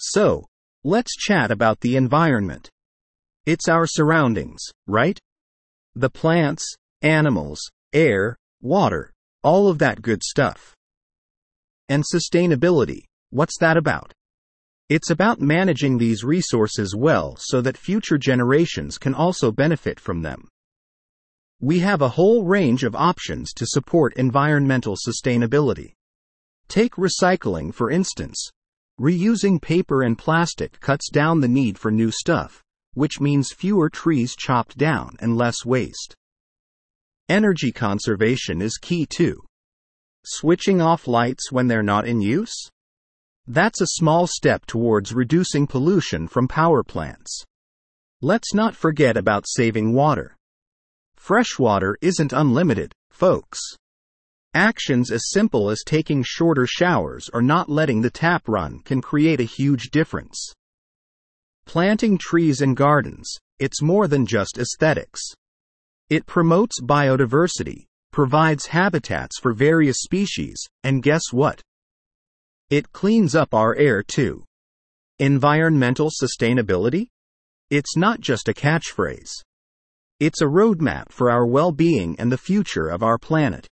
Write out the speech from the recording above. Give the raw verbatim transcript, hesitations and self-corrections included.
So, let's chat about the environment. It's our surroundings, right? The plants, animals, air, water, all of that good stuff. And sustainability, what's that about? It's about managing these resources well so that future generations can also benefit from them. We have a whole range of options to support environmental sustainability. Take recycling for instance. Reusing paper and plastic cuts down the need for new stuff, which means fewer trees chopped down and less waste. Energy conservation is key too. Switching off lights when they're not in use? That's a small step towards reducing pollution from power plants. Let's not forget about saving water. Fresh water isn't unlimited, folks. Actions as simple as taking shorter showers or not letting the tap run can create a huge difference. Planting trees in gardens, it's more than just aesthetics. It promotes biodiversity, provides habitats for various species, and guess what? It cleans up our air too. Environmental sustainability? It's not just a catchphrase. It's a roadmap for our well-being and the future of our planet.